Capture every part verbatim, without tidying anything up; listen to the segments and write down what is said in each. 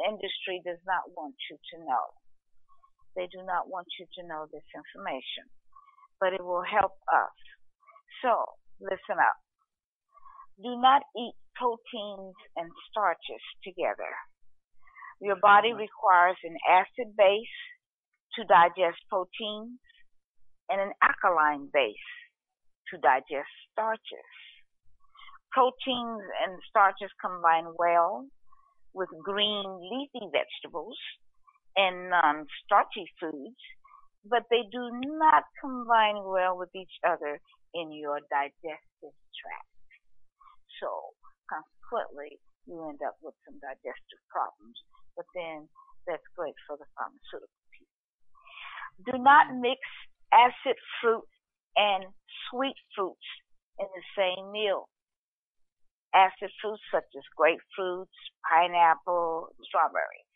industry does not want you to know. They do not want you to know this information, but it will help us. So, listen up. Do not eat proteins and starches together. Your body requires an acid base to digest proteins and an alkaline base to digest starches. Proteins and starches combine well with green leafy vegetables and non-starchy foods, but they do not combine well with each other in your digestive tract. So, consequently, you end up with some digestive problems, but then that's great for the pharmaceutical people. Do not mix acid fruit and sweet fruits in the same meal. Acid fruits such as grapefruits, pineapple, strawberries.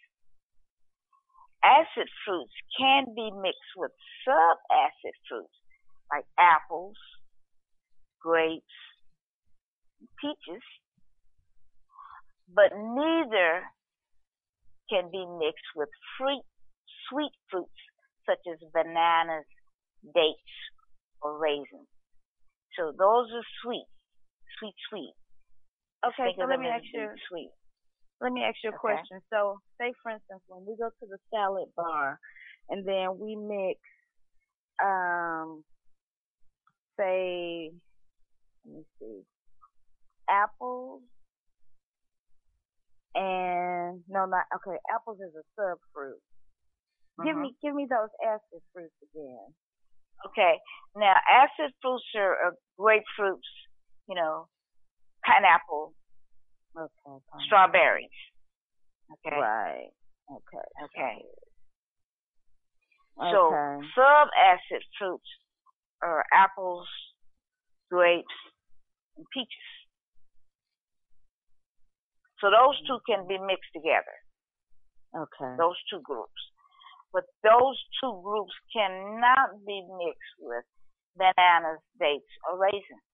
Acid fruits can be mixed with sub-acid fruits like apples, grapes, and peaches, but neither can be mixed with fruit, sweet fruits such as bananas, dates, or raisins. So those are sweet, sweet, sweet. Okay, so let me ask you. Sweet. Let me ask you a Okay. question. So, say for instance, when we go to the salad bar, and then we mix, um, say, let me see, apples and no, not okay. Apples is a sub fruit. Give Mhm. me, give me those acid fruits again. Okay. Now, acid fruits are, are grapefruits, you know, pineapple, Okay. fine. strawberries. Okay. Right. Okay. Okay. Okay. So, sub-acid fruits are apples, grapes, and peaches. So those two can be mixed together. Okay. Those two groups. But those two groups cannot be mixed with bananas, dates, or raisins.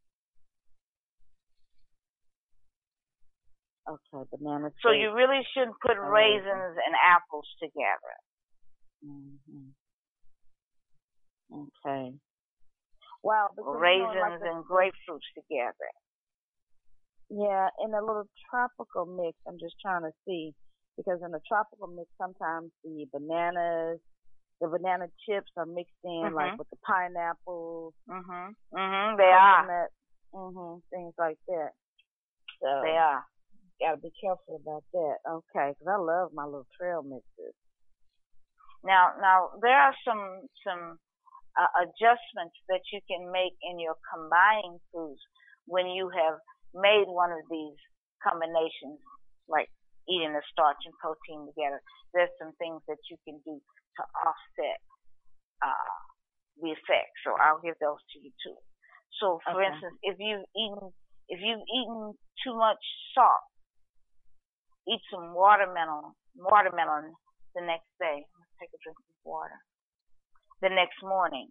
Okay. Bananas. So you really shouldn't put or raisins and apples together. Mm-hmm. Okay. Wow. because, Or you know, like raisins the- and grapefruits together. Yeah, in a little tropical mix, I'm just trying to see because in the tropical mix, sometimes the bananas, the banana chips are mixed in, like Mhm. with the pineapple, Mhm. Mhm. They are. coconut, mhm, things like that. So They are. gotta be careful about that. Okay, because I love my little trail mixes. Now, now there are some some uh, adjustments that you can make in your combining foods when you have made one of these combinations, like eating the starch and protein together. There's some things that you can do to offset uh, the effect. So I'll give those to you too. So, for Okay. instance, if you've eaten if you've eaten too much salt, eat some watermelon watermelon the next day. Let's take a drink of water. The next morning.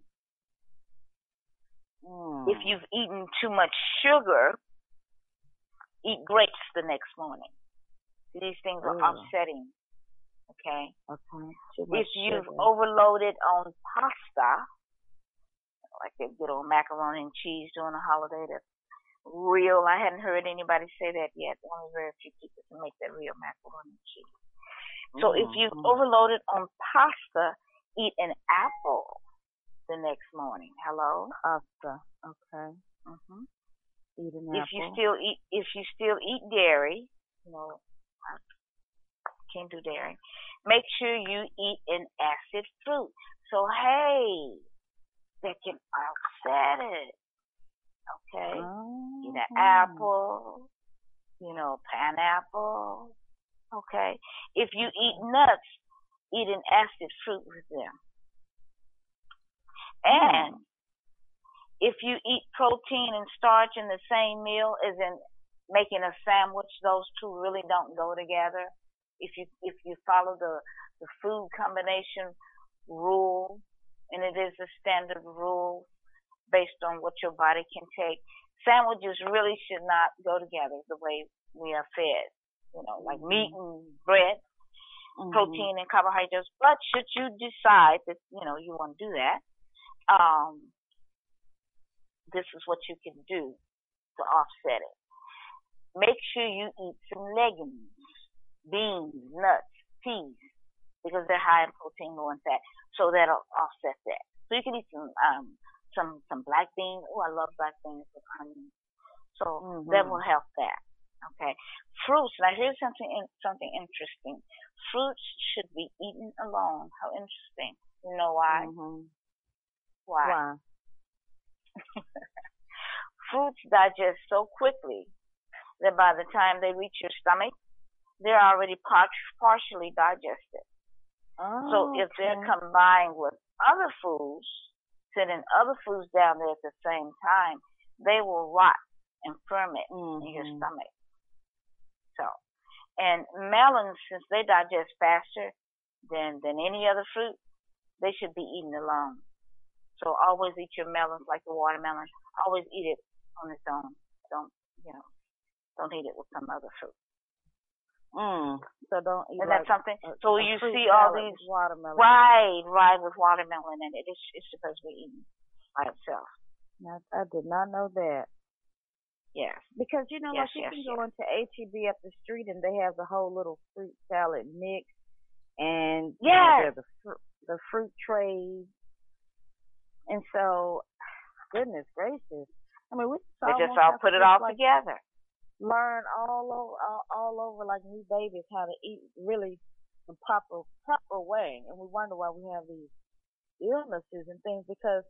Mm. If you've eaten too much sugar, eat grapes the next morning. These things are Ooh. offsetting. Okay. Okay. Too much If you've sugar. overloaded on pasta, like that good old macaroni and cheese during the holiday, that's real. I hadn't heard anybody say that yet. Only very few people can make that real macaroni and cheese. So if you've Mhm. overloaded on pasta, eat an apple the next morning. Hello. Pasta. Okay. hmm Eat an If apple. you still eat, if you still eat dairy, you know, I can't do dairy. Make sure you eat an acid fruit. So hey, that can offset it. Okay. Oh. Eat an apple. You know, pineapple. Okay. If you eat nuts, eat an acid fruit with them. And if you eat protein and starch in the same meal as in making a sandwich, those two really don't go together. If you if you follow the, the food combination rule, and it is a standard rule based on what your body can take, sandwiches really should not go together the way we are fed. You know, like meat and bread, Mhm. protein and carbohydrates. But should you decide that you know you want to do that, um, this is what you can do to offset it. Make sure you eat some legumes, beans, nuts, peas, because they're high in protein, low in fat. So that'll offset that. So you can eat some um, some some black beans. Oh, I love black beans with onions. So that will Mhm. help that. Okay. Fruits. Now here's something in, something interesting. Fruits should be eaten alone. How interesting. You know why? Mhm. Why? Why? Fruits digest so quickly that by the time they reach your stomach, they're already par- partially digested. So Oh, if they're okay. combined with other foods, sending other foods down there at the same time, they will rot and ferment in your Mhm. stomach. So, and melons, since they digest faster than than any other fruit, they should be eaten alone. So always eat your melons like the watermelon. Always eat it on its own. Don't you know? Don't eat it with some other fruit. Mm. So don't eat And that's like something. a, So a you fruit see all salad these with watermelon. right, right with watermelon in it. It's it's supposed to be eaten by itself. I, I did not know that. Yes, Because you know, yes, like you yes, can go yes. into H E B up the street and they have the whole little fruit salad mix, and you know Yes. there's the fr- the fruit trays, and so goodness gracious, I mean we just They just almost all have to put it just all like together. learn all over all, all over like new babies how to eat really the proper proper way, and we wonder why we have these illnesses and things because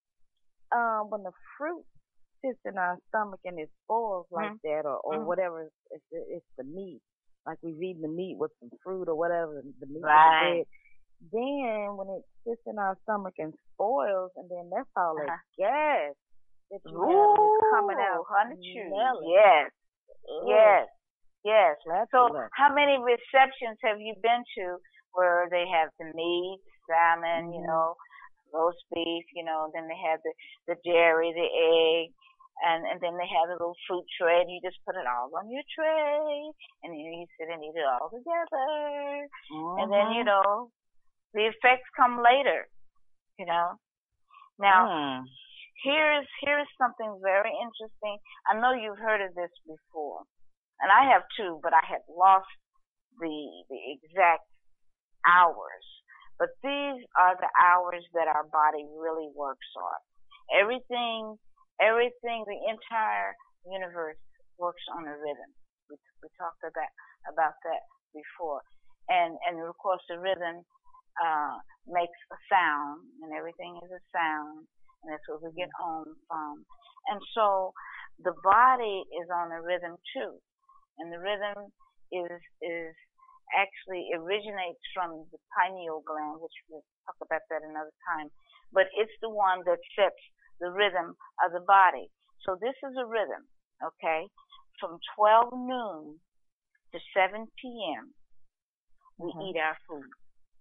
um when the fruit sits in our stomach and it spoils like Mm-hmm. that, or, or Mm-hmm. whatever, it's, it's the meat, like we've eaten the meat with some fruit or whatever, the meat with the Right. bread. Then when it sits in our stomach and spoils, and then that's all that Uh-huh. gas that you have, and it's coming Ooh, out honey chew. smelling. Yes, Ugh, yes, yes. So, flatulent. how many receptions have you been to where they have the meat, salmon, you Mhm. know, roast beef, you know, then they have the the dairy, the egg, and and then they have a little fruit tray, and you just put it all on your tray, and then you sit and eat it all together, and then you Mhm. know the effects come later, you know. Now, Mm. here's here's something very interesting. I know you've heard of this before, and I have too, but I had lost the the exact hours. But these are the hours that our body really works on. Everything, everything, the entire universe works on a rhythm. We, we talked about about that before, and and of course the rhythm uh, makes a sound, and everything is a sound, and that's where we get on from. And so the body is on a rhythm too, and the rhythm is is actually originates from the pineal gland, which we'll talk about that another time. But it's the one that sets the rhythm of the body. So this is a rhythm, okay? From twelve noon to seven p.m. we Mhm. eat our food,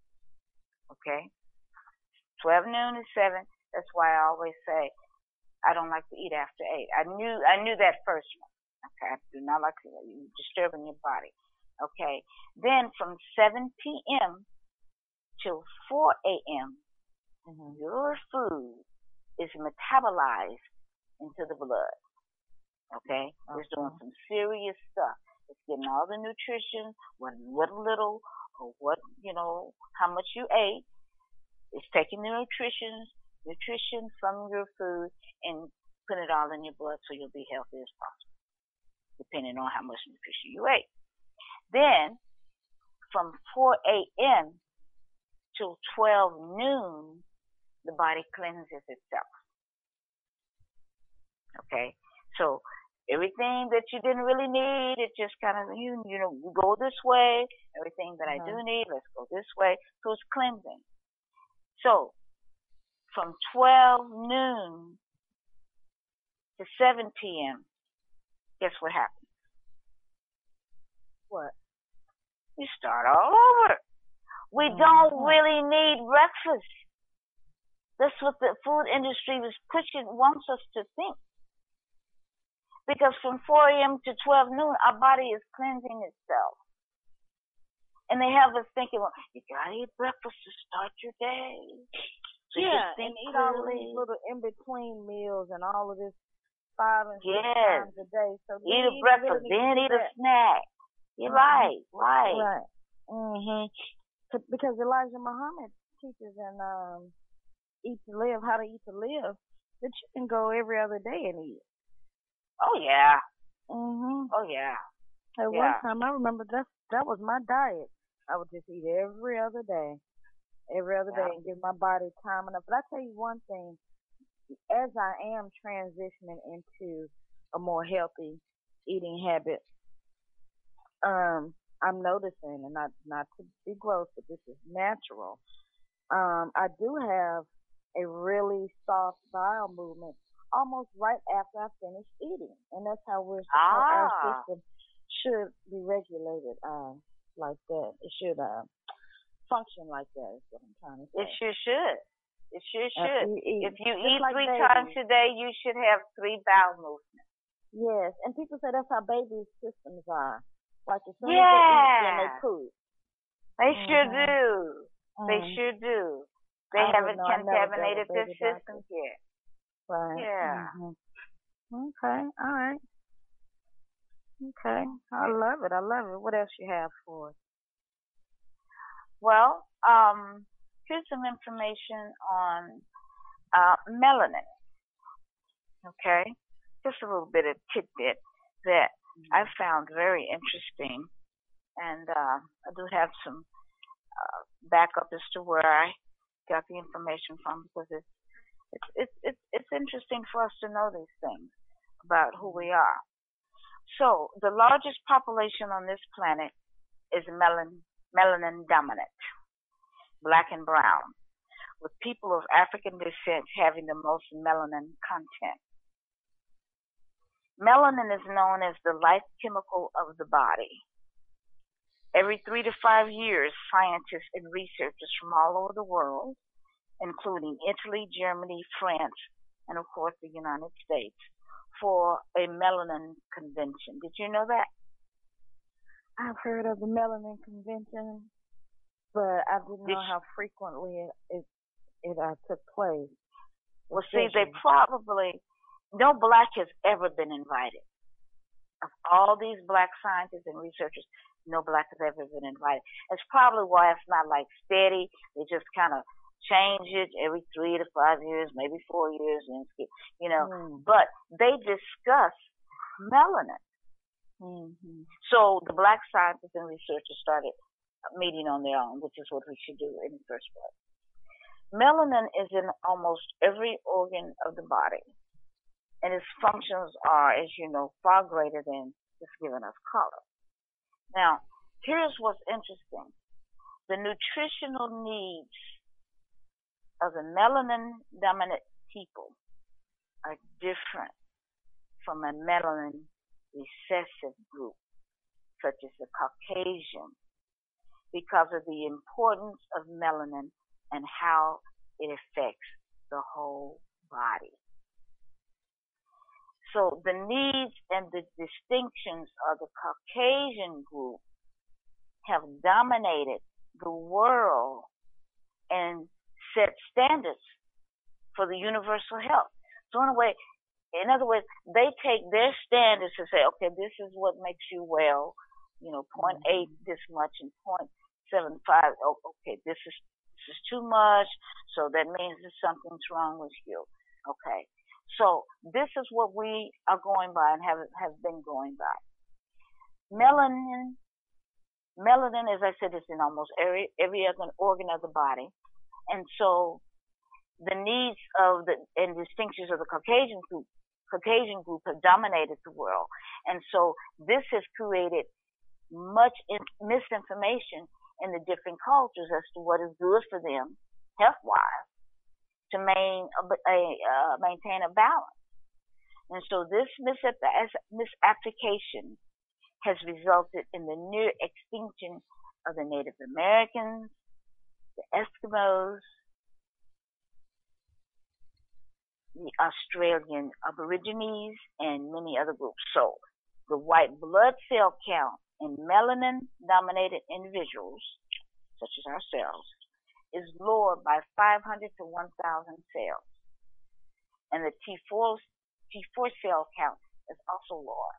okay? twelve noon to seven. That's why I always say I don't like to eat after eight. I knew I knew that first one. Okay, I do not like to you disturbing your body. Okay, then from seven p.m. till four a.m. Mhm. your food is metabolized into the blood. Okay, it's doing Okay. some serious stuff. It's getting all the nutrition, what what little or what you know, how much you ate. It's taking the nutrition nutrition from your food and putting it all in your blood so you'll be healthy as possible, depending on how much nutrition you ate. Then from four a.m. till twelve noon, the body cleanses itself. Okay, so everything that you didn't really need, it just kind of you you know you go this way. Everything that I do Mhm. need, let's go this way. So it's cleansing. So from twelve noon to seven p.m., guess what happens? What? You start all over. We don't Mhm. really need breakfast. That's what the food industry was pushing, wants us to think. Because from four a.m. to twelve noon, our body is cleansing itself. And they have us thinking, well, you gotta eat breakfast to start your day. So yeah, you and think eat clearly. all of these little in between meals and all of this five and six yes. times a day. So eat a we breakfast, really then eat that. a snack. You're mm-hmm. right, right. Right. Mhm. Because Elijah Muhammad teaches in um, Eat to Live, How to Eat to Live, that you can go every other day and eat. Oh yeah. Mhm. Oh yeah. At yeah. one time, I remember that that was my diet. I would just eat every other day, every other yeah. day, and give my body time enough. But I tell you one thing: as I am transitioning into a more healthy eating habit, um, I'm noticing, and not not to be gross, but this is natural. Um, I do have a really soft bowel movement almost right after I finish eating, and that's how we're supposed, ah. our system should be regulated uh, like that. It should uh, function like that. Is what I'm trying to say. It sure should. It sure should. You eat, if you eat like three babies. times a day, you should have three bowel movements. Yes, and people say that's how babies' systems are. Like as soon yeah. as they eat, then they poop. They mm-hmm. sure do. Mm. They sure do. They I haven't know, contaminated their systems yet. Right. Yeah. Mm-hmm. Okay. All right. Okay. I love it. I love it. What else you have for us? Well, um, here's some information on uh, melanin. Okay, just a little bit of tidbit that mm-hmm. I found very interesting, and uh, I do have some uh, backup as to where I got the information from, because it's it's it's it's, it's interesting for us to know these things about who we are. So the largest population on this planet is melanin melanin dominant, black and brown, with people of African descent having the most melanin content. Melanin is known as the life chemical of the body. Every three to five years, scientists and researchers from all over the world, including Italy, Germany, France, and of course the United States, for a melanin convention. Did you know that? I've heard of the melanin convention, but I didn't know how frequently it it, it uh, took place. Well, see, they probably, no black has ever been invited. Of all these black scientists and researchers, no black has ever been invited. That's probably why it's not like steady. They just kind of change it every three to five years, maybe four years, and you know. Mm. But they discuss melanin. Mm-hmm. So the black scientists and researchers started meeting on their own, which is what we should do in the first place. Melanin is in almost every organ of the body, and its functions are, as you know, far greater than just giving us color. Now, here's what's interesting. The nutritional needs of the melanin-dominant people are different from a melanin recessive group, such as the Caucasian, because of the importance of melanin and how it affects the whole body. So the needs and the distinctions of the Caucasian group have dominated the world and set standards for the universal health. So in a way, in other words, they take their standards to say, okay, this is what makes you well, you know, point eight this much and point seven five. Oh, okay, this is this is too much, so that means that something's wrong with you. Okay, so this is what we are going by and have have been going by. Melanin, melanin, as I said, is in almost every every other organ of the body, and so the needs of the and distinctions of the Caucasian group Caucasian group have dominated the world. And so this has created much in, misinformation in the different cultures as to what is good for them, health-wise, to main, a, a, uh, maintain a balance. And so this misapplication has resulted in the near extinction of the Native Americans, the Eskimos, the Australian Aborigines, and many other groups. So the white blood cell count in melanin-dominated individuals, such as ourselves, is lower by five hundred to one thousand cells, and the T four, T four cell count is also lower.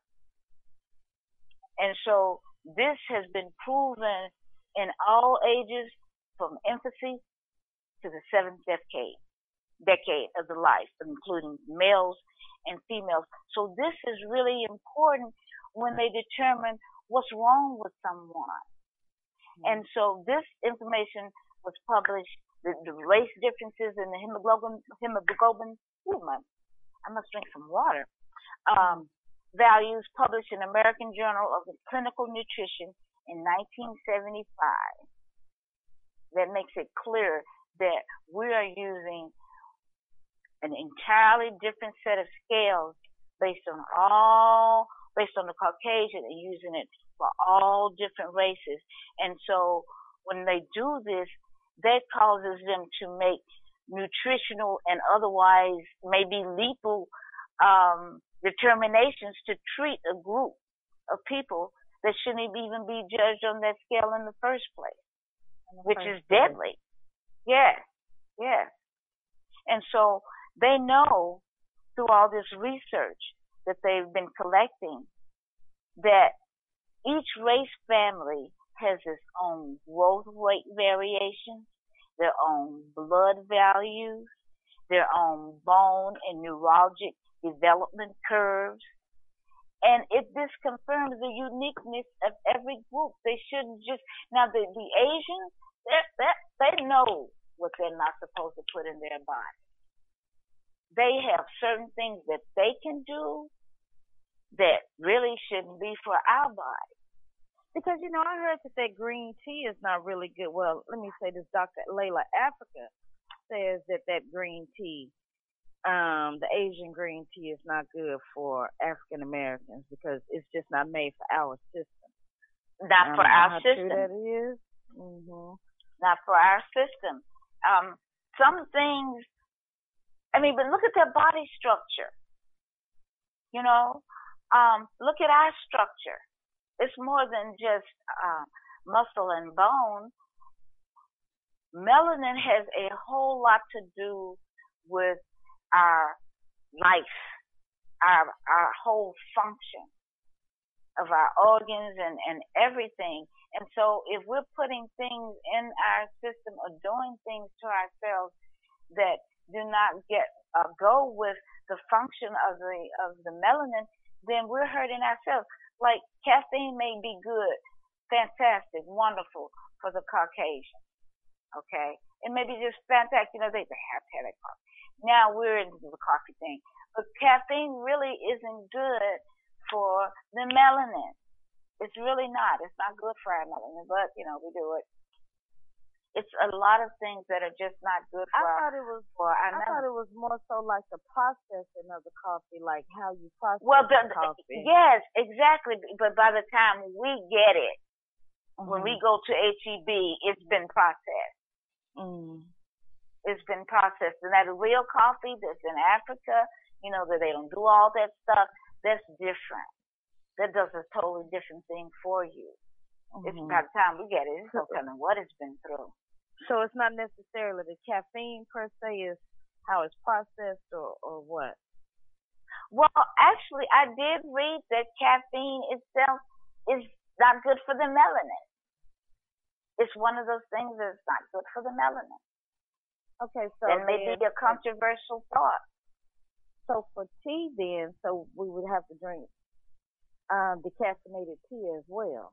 And so this has been proven in all ages, from infancy to the seventh decade, decade of the life, including males and females. So this is really important when they determine what's wrong with someone. Mm-hmm. And so this information was published, the, the race differences in the hemoglobin, hemoglobin, ooh, my, I must drink some water, um, values published in American Journal of Clinical Nutrition in nineteen seventy-five. That makes it clear that we are using an entirely different set of scales based on all, based on the Caucasian, and using it for all different races. And so when they do this, that causes them to make nutritional and otherwise maybe lethal um, determinations to treat a group of people that shouldn't even be judged on that scale in the first place, which is deadly. Yes, yes. And so they know through all this research that they've been collecting that each race family has its own growth rate variations, their own blood values, their own bone and neurologic development curves. And if this confirms the uniqueness of every group, they shouldn't just, now the, the Asians, they they know what they're not supposed to put in their body. They have certain things that they can do that really shouldn't be for our body. Because, you know, I heard that that green tea is not really good. Well, let me say this, Doctor Layla Africa says that that green tea, Um, the Asian green tea is not good for African Americans because it's just not made for our system. Not for our how system. True that is. Mm-hmm. Not for our system. Um, some things. I mean, but look at their body structure. You know, um, look at our structure. It's more than just uh, muscle and bone. Melanin has a whole lot to do with our life, our our whole function of our organs and, and everything. And so if we're putting things in our system or doing things to ourselves that do not get uh, go with the function of the of the melanin, then we're hurting ourselves. Like caffeine may be good, fantastic, wonderful for the Caucasian. Okay? It may be just fantastic, you know, they, they have to have that coffee. Now we're into the coffee thing. But caffeine really isn't good for the melanin. It's really not. It's not good for our melanin, but, you know, we do it. It's a lot of things that are just not good for I our, thought it was, for our I melanin. thought it was more so like the processing of the coffee, like how you process well, the, the coffee. Yes, exactly. But by the time we get it, mm-hmm. when we go to H E B, it's been processed. Mm. It's been processed. And that real coffee that's in Africa, you know, that they don't do all that stuff, that's different. That does a totally different thing for you. Mm-hmm. It's by the time we get it, it's no telling what it's been through. So it's not necessarily the caffeine per se, is how it's processed or, or what? Well, actually, I did read that caffeine itself is not good for the melanin. It's one of those things that's not good for the melanin. Okay, so that may be a controversial thought. So for tea, then, so we would have to drink um, decaffeinated tea as well.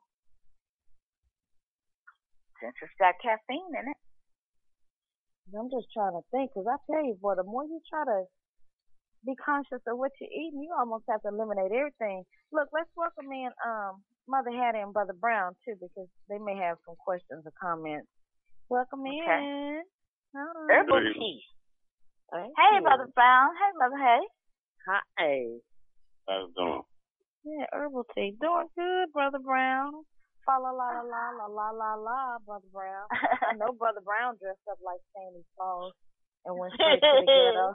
Since it's got caffeine in it. I'm just trying to think, because I tell you, boy, the more you try to be conscious of what you're eating, you almost have to eliminate everything. Look, let's welcome in um, Mother Hattie and Brother Brown, too, because they may have some questions or comments. Welcome okay. in. Hi. Herbal tea. Thank hey, you. Brother Brown. Hey, Mother Hay. Hi. How's it doing? Yeah, herbal tea. Doing good, Brother Brown. Fa la la la la la la la la, Brother Brown. I know Brother Brown dressed up like Santa Claus and went straight to the ghetto.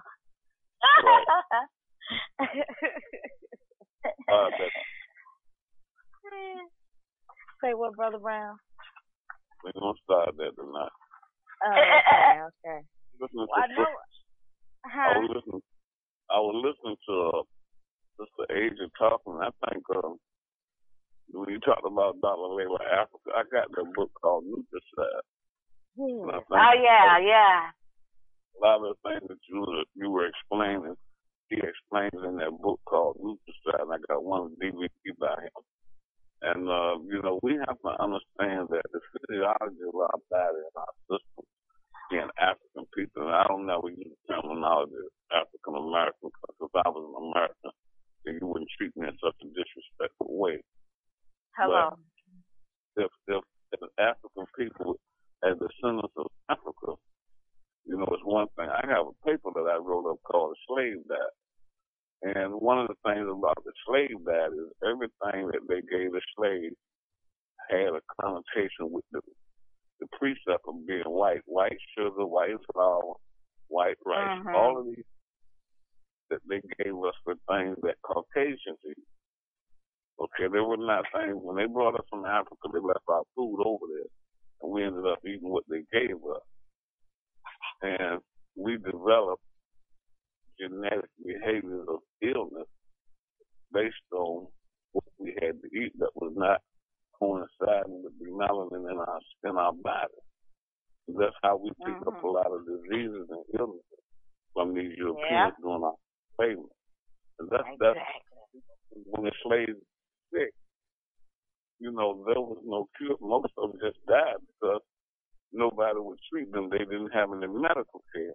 uh, Say what, Brother Brown? We're gonna start that tonight. Oh, okay, okay. Listening Well, I to, know. I Huh? was listening. I was listening to uh, Sister Asia talking. I think um, when you talked about Doctor Layla Africa, I got that book called Nutricide. Yes. Oh yeah, yeah. A lot of the things that you were, you were explaining, he explains in that book called Nutricide. And I got one D V D by him. And, uh, you know, we have to understand that the physiology of our body and our system being African people, and I don't never use the terminology African American because if I was an American, then you wouldn't treat me in such a disrespectful way. Hello. But if, if, if African people as descendants of Africa, you know, it's one thing. I have a paper that I wrote up called The Slave Diet. And one of the things about the slave diet is everything that they gave the slaves had a connotation with the, the precept of being white. White sugar, white flour, white rice. Mm-hmm. All of these that they gave us for things that Caucasians eat. Okay, they were not things. When they brought us from Africa, they left our food over there. And we ended up eating what they gave us. And we developed genetic behaviors of illness based on what we had to eat that was not coinciding with the melanin in our in our body. So that's how we picked mm-hmm. up a lot of diseases and illnesses from these Europeans yeah. during our slavery. And that's exactly. that's when the slaves were sick. You know, there was no cure. Most of them just died because nobody would treat them. They didn't have any medical care.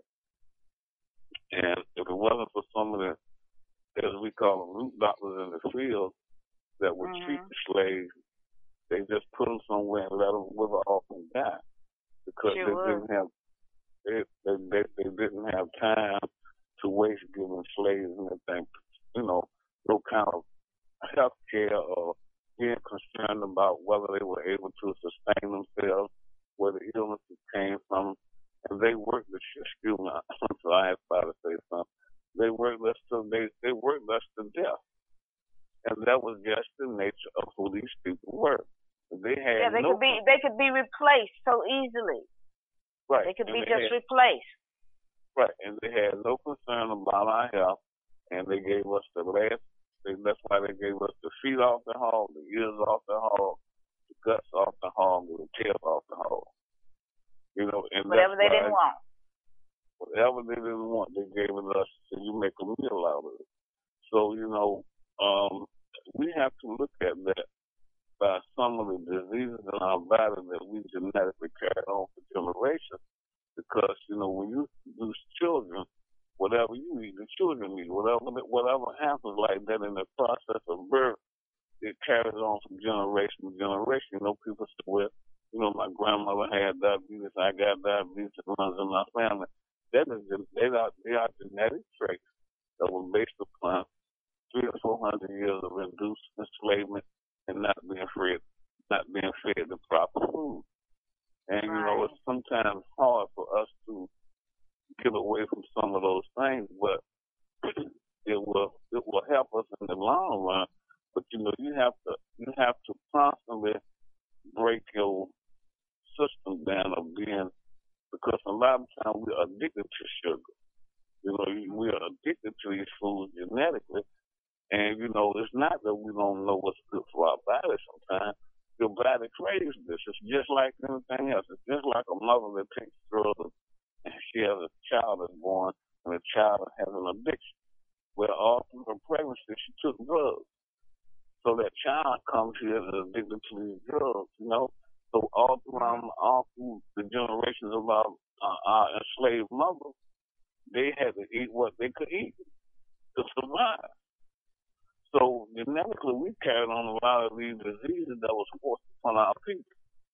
And if it wasn't for some of the, as we call them, root doctors in the field that would mm-hmm. treat the slaves, they just put them somewhere and let them wither off and die because sure they would. didn't have they, they they they didn't have time to waste giving slaves anything, you know, no kind of health care or being concerned about whether they were able to sustain themselves, where the illnesses came from. And they worked the excuse me, so I asked about to say something. They worked us to they they worked us to death. And that was just the nature of who these people were. They had yeah, they no could be they could be replaced so easily. Right. They could and be they just had, replaced. Right. And they had no concern about our health, and they gave us the last they, that's why they gave us the feet off the hog, the ears off the hog, the guts off the hog, and the tail off the hog. You know, and whatever they why, didn't want. Whatever they didn't want, they gave it us, so you make a meal out of it. So, you know, um, we have to look at that by some of the diseases in our body that we genetically carried on for generations. Because, you know, when you use children, whatever you eat, the children eat. Whatever whatever happens like that in the process of birth, it carries on from generation to generation. You know, people say, well, you know, my grandmother had diabetes, I got diabetes, it runs in my family. That is, they are, they are genetic traits that were based upon three or four hundred years of induced enslavement and not being fed, not being fed the proper food. And right. you know, it's sometimes hard for us to get away from some of those things, but it will it will help us in the long run. But you know, you have to you have to constantly break your system down of being, because a lot of times we're addicted to sugar. You know, we are addicted to these foods genetically, and you know, it's not that we don't know what's good for our body. Sometimes your body craves this. It's just like anything else. It's just like a mother that takes drugs and she has a child that's born, and the child has an addiction. Well, all through her pregnancy, she took drugs. So that child comes here and is addicted to these drugs, you know. So all through, um, all through the generations of our, uh, our enslaved mothers, they had to eat what they could eat to survive. So genetically, we carried on a lot of these diseases that was forced upon our people.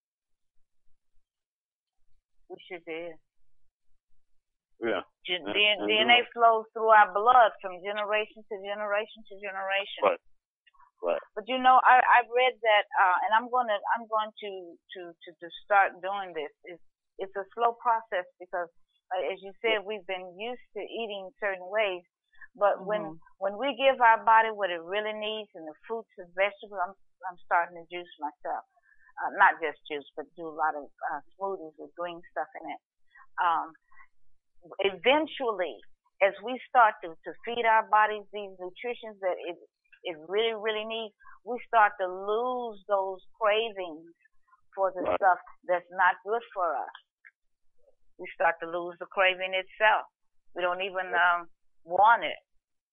We sure did. Yeah. Gen- and, D- and D N A flows through our blood from generation to generation to generation. Right. Right. But you know, I I read that, uh, and I'm gonna I'm going to to to, to start doing this. It's it's a slow process because, uh, as you said, we've been used to eating certain ways. But mm-hmm. when when we give our body what it really needs, and the fruits and vegetables, I'm I'm starting to juice myself. uh, not just juice, but do a lot of uh, smoothies with green stuff in it. Um, Eventually, as we start to, to feed our bodies these nutritions that it it really really needs, we start to lose those cravings for the Right. stuff that's not good for us. We start to lose the craving itself. We don't even um, want it.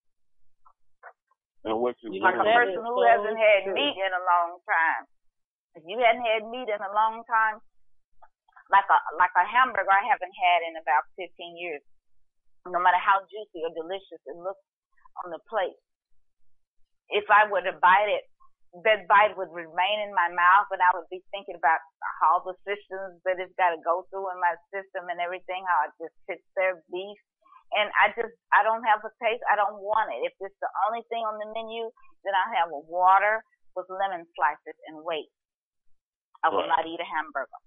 And what you You Like know, a really that person is who so hasn't had true. meat in a long time. If you hadn't had meat in a long time, like a like a hamburger I haven't had in about fifteen years, no matter how juicy or delicious it looks on the plate, if I were to bite it, that bite would remain in my mouth, and I would be thinking about all the systems that it's got to go through in my system and everything, how it just sits there, beef. And I just, I don't have a taste. I don't want it. If it's the only thing on the menu, then I'll have a water with lemon slices and wait. I will Right. not eat a hamburger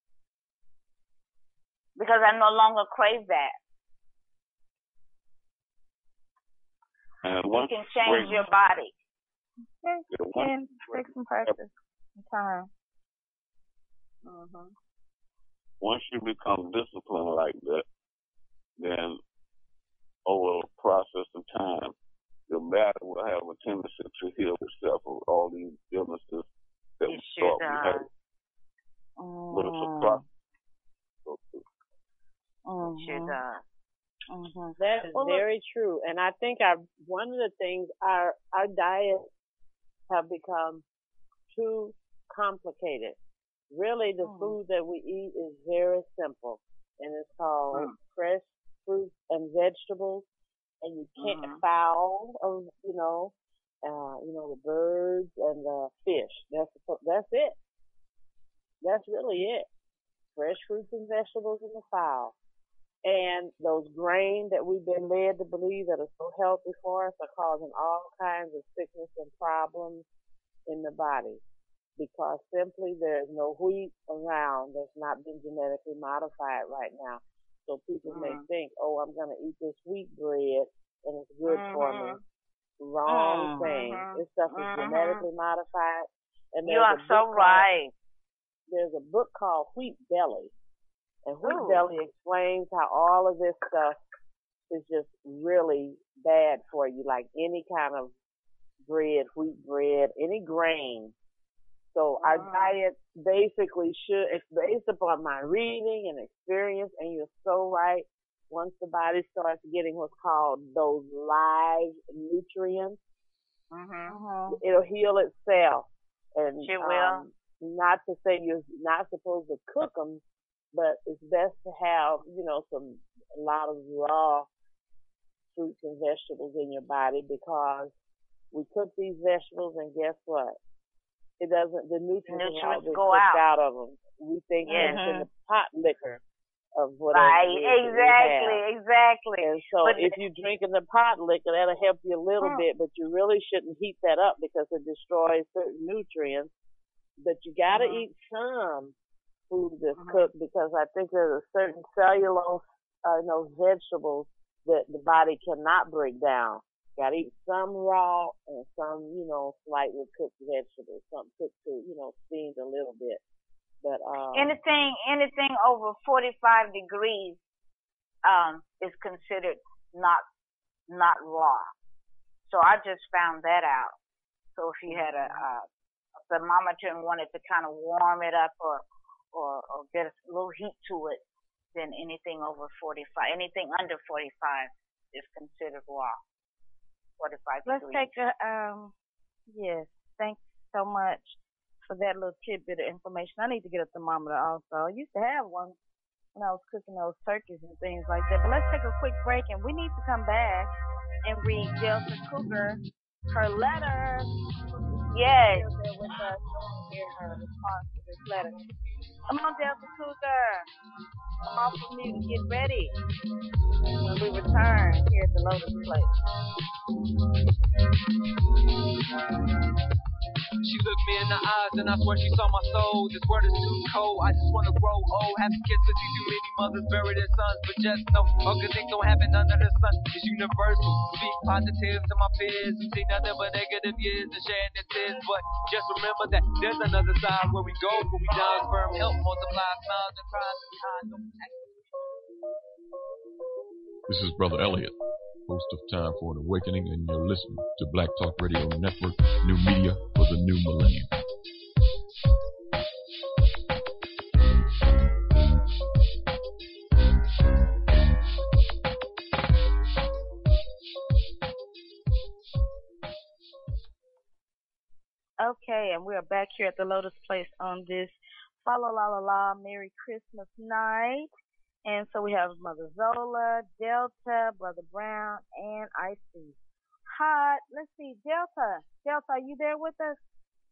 because I no longer crave that. and You once can you change break, your body. Yes, yeah, you once can you break, take some practice, some time. hmm once you become disciplined like that, then over a process of time, your body will have a tendency to heal itself of all these illnesses that It we sure thought we had. does. But it's a Mm, process. to go through. It sure mhm, does. mhm. That is Well, look, very true. And I think our one of the things our our diets have become too complicated. Really the mm, food that we eat is very simple and it's called Mm. fresh fruits and vegetables and you can't hmm foul of you know uh you know the birds and the fish. That's that's it. That's really it. Fresh fruits and vegetables in the fowl. And those grain that we've been led to believe that are so healthy for us are causing all kinds of sickness and problems in the body because simply there's no wheat around that's not been genetically modified right now. So people may hmm think, oh, I'm going to eat this wheat bread and it's good for me. hmm Wrong mm, thing. hmm This stuff is hmm genetically modified. And You there's are a so book called right. there's a book called Wheat Belly. And Wheat Ooh. Belly explains how all of this stuff is just really bad for you, like any kind of bread, wheat bread, any grain. So our Mm. diet basically should, it's based upon my reading and experience, and you're so right. Once the body starts getting what's called those live nutrients, hmm mhm, it'll heal itself. And Sure will. um, not to say you're not supposed to cook them, but it's best to have, you know, some a lot of raw fruits and vegetables in your body because we cook these vegetables and guess what? It doesn't, the nutrients have all Nutrients been go cooked out. out of them. We think that Yes. it's in mhm, the pot liquor of whatever Right. it is that we Exactly. have. Exactly. And so But if you're drinking the pot liquor, that'll help you a little mm, bit, but you really shouldn't heat that up because it destroys certain nutrients. But you gotta hmm eat some food that's hmm cooked because I think there's a certain cellulose, uh, you know, vegetables that the body cannot break down. Gotta eat some raw and some, you know, slightly cooked vegetables, some cooked to, you know, steamed a little bit. But um, anything anything over forty-five degrees um, is considered not not raw. So I just found that out. So if you had a, a, a thermometer and wanted to kind of warm it up or, or or get a little heat to it, then anything over forty-five, anything under forty-five is considered raw. forty-five let's degrees. take a um. Yes, thanks so much for that little tidbit of information. I need to get a thermometer also. I used to have one when I was cooking those turkeys and things like that. But let's take a quick break, and we need to come back and read Delta Cougar her letter. Yes. Still there with us. Hear her response to this letter. Come on, Delta Cougar. Come off of mute and get ready. When we return here at the Lotus Place. She looked me in the eyes and I swear she saw my soul. This world is too cold, I just wanna grow old. Having kids with you, too many mothers bury their sons. But just know, all good things don't happen under the sun. It's universal. Speak positive to my peers who see nothing but negative years and sharing their tears. But just remember that there's another side where we go, where we die, firm help, multiply smiles and cries behind them. This is Brother Elliot, host of Time for an Awakening, and you're listening to Black Talk Radio Network, new media for the new millennium. Okay, and we are back here at the Lotus Place on this Fa La La La La Merry Christmas night. And so we have Mother Zola, Delta, Brother Brown, and Icy. Hot. Let's see, Delta. Delta, are you there with us?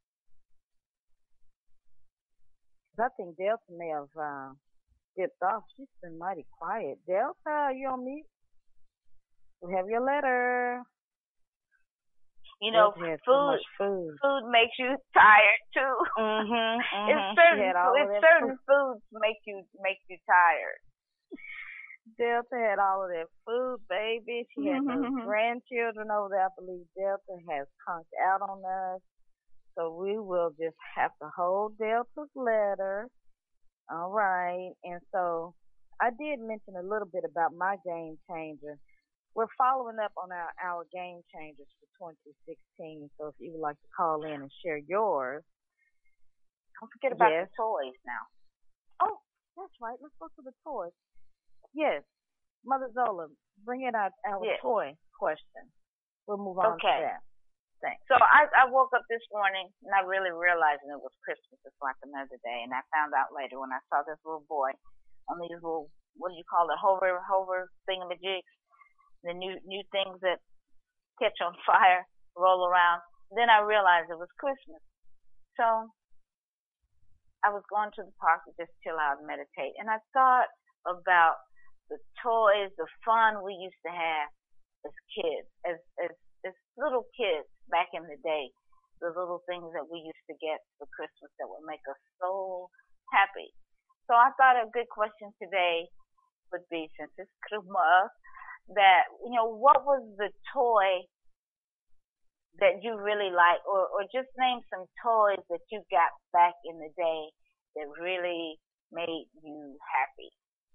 I think Delta may have uh, dipped off. She's been mighty quiet. Delta, are you on mute? We have your letter. You know, food, so food, food makes you tired too. Mm-hmm, mm-hmm. It's certain, it's certain foods make you make you tired. Delta had all of that food, baby. She had those grandchildren over there. I believe Delta has conked out on us. So we will just have to hold Delta's letter. All right. And so I did mention a little bit about my game changer. We're following up on our, our game changers for twenty sixteen. So if you would like to call in and share yours. Don't forget about yes. the toys now. Oh, that's right. Let's go to the toys. Yes. Mother Zola, bring in our, our yes. toy question. We'll move on okay. to that. Thanks. So I, I woke up this morning not really realizing it was Christmas. It's like another day. And I found out later when I saw this little boy on these little, what do you call it, hover, hover thingamajigs, the new new things that catch on fire, roll around. Then I realized it was Christmas. So I was going to the park to just chill out and meditate. And I thought about the toys, the fun we used to have as kids, as, as, as little kids back in the day, the little things that we used to get for Christmas that would make us so happy. So I thought a good question today would be, since it's Christmas, that, you know, what was the toy that you really like, or, or just name some toys that you got back in the day that really made you happy.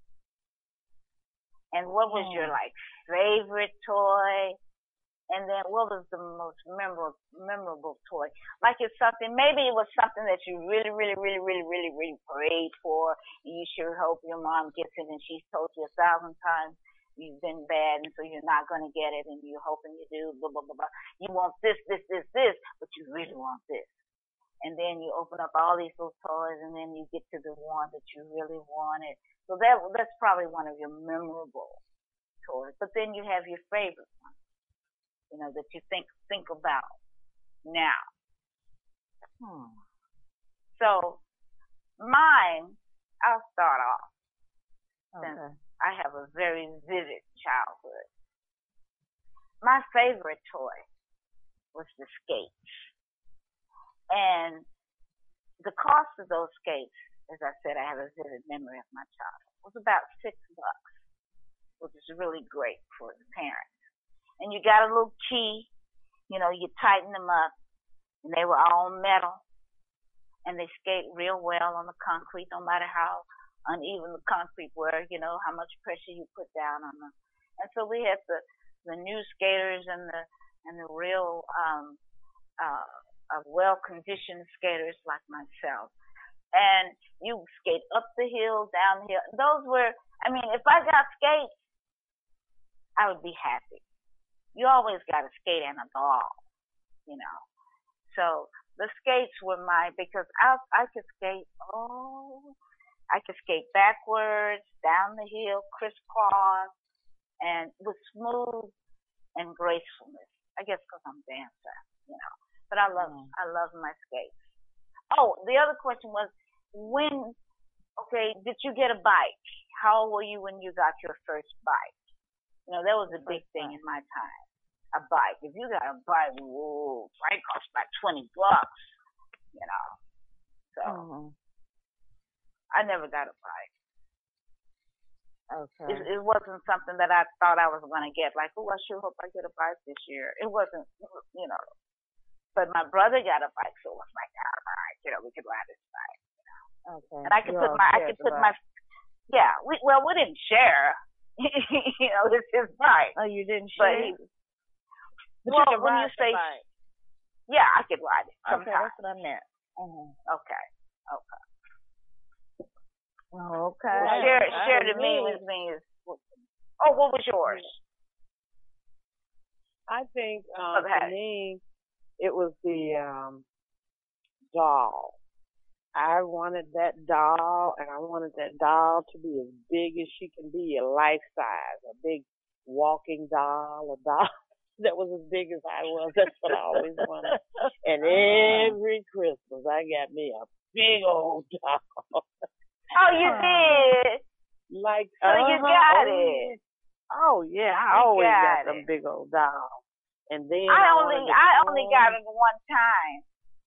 And what was your, like, favorite toy? And then what was the most memorable memorable toy? Like it's something, maybe it was something that you really, really, really, really, really, really prayed for. And you sure hope your mom gets it, and she's told you a thousand times you've been bad, and so you're not going to get it, and you're hoping you do, blah, blah, blah, blah. You want this, this, this, this, but you really want this. And then you open up all these little toys, and then you get to the one that you really wanted. So that that's probably one of your memorable toys. But then you have your favorite one, you know, that you think think about now. Hmm. So mine, I'll start off. Okay. Since I have a very vivid childhood. My favorite toy was the skates. And the cost of those skates, as I said, I have a vivid memory of my childhood, was about six bucks, which is really great for the parents. And you got a little key, you know, you tighten them up, and they were all metal, and they skate real well on the concrete, no matter how uneven the concrete were, you know, how much pressure you put down on them. And so we had the, the new skaters and the and the real um, uh, uh, well-conditioned skaters like myself. And you skate up the hill, down the hill. Those were, I mean, if I got skates, I would be happy. You always got a skate and a ball, you know. So the skates were my, because I I could skate, oh, I could skate backwards, down the hill, crisscross, and with smooth and gracefulness. I guess because I'm a dancer, you know. But I love, mm. I love my skates. Oh, the other question was, when, okay, did you get a bike? How old were you when you got your first bike? You know, that was a big thing in my time. A bike. If you got a bike, whoa, bike costs like twenty bucks. you know. So Mhm. I never got a bike. Okay. It, it wasn't something that I thought I was going to get. Like, oh, I sure hope I get a bike this year. It wasn't, you know. But my brother got a bike, so it was like, all right, you know, we could ride this bike. Okay. And I could You put all my, I shared could the put my, bike. yeah. We well, we didn't share. You know, it's his bike. Oh, you didn't But share? he, But well, you could when ride you the say, bike. yeah, I could ride it Okay, sometimes. that's what I meant. Mhm. Okay, okay. Okay. Well, share, I- share for to me me- was means. Oh, what was yours? I think um, Okay. for me, it was the um, doll. I wanted that doll, and I wanted that doll to be as big as she can be, a life size, a big walking doll, a doll that was as big as I was. That's what I always wanted. And every Christmas, I got me a big old doll. Oh, you did. Like, So you uh-huh, got oh, it. Oh yeah, I You always got got them it. big old dolls. And then I I only, wanted to I only comb- got it one time.